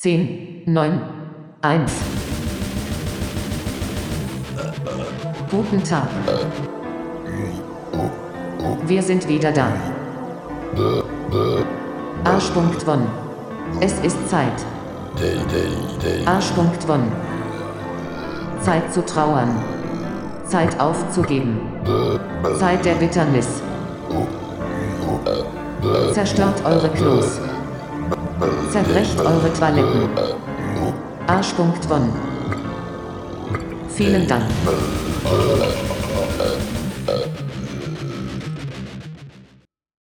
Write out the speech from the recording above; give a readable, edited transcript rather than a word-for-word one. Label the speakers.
Speaker 1: 10, 9, 1. Guten Tag. Wir sind wieder da. Arsch.won. Es ist Zeit. Arsch.won. Zeit zu trauern. Zeit aufzugeben. Zeit der Bitternis. Zerstört eure Klos. Zerbrecht eure Toiletten. Arsch.won. Vielen Dank.